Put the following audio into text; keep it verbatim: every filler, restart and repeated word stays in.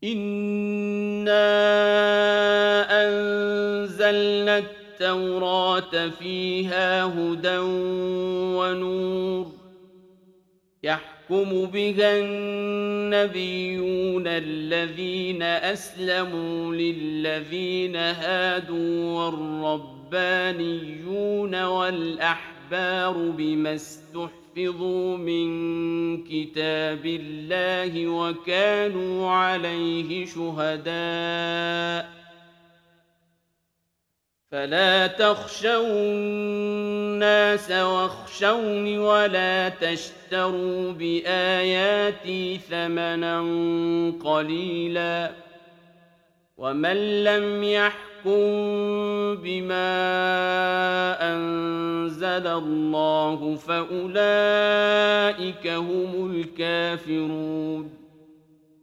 إِنَّا أَنزَلْنَا التَّوْرَاةَ فِيهَا هُدًى وَنُورٌ يَحْكُمُ بِهَا النَّبِيُّونَ الَّذِينَ أَسْلَمُوا لِلَّذِينَ هَادُوا وَالرَّبَّانِيُّونَ وَالْأَحْبَارُ بِمَا اسْتُحْفِظُوا مِن كِتَابِ اللَّهِ وَكَانُوا عَلَيْهِ شُهَدَاءَ ۚ فَلَا تَخْشَوُا النَّاسَ وَاخْشَوْنِ وَلَا تَشْتَرُوا بِآيَاتِي ثَمَنًا قَلِيلًا ۚ وَمَن لَّمْ يَحْكُم بِمَا أَنزَلَ اللَّهُ فَأُولَٰئِكَ هُمُ الْكَافِرُونَ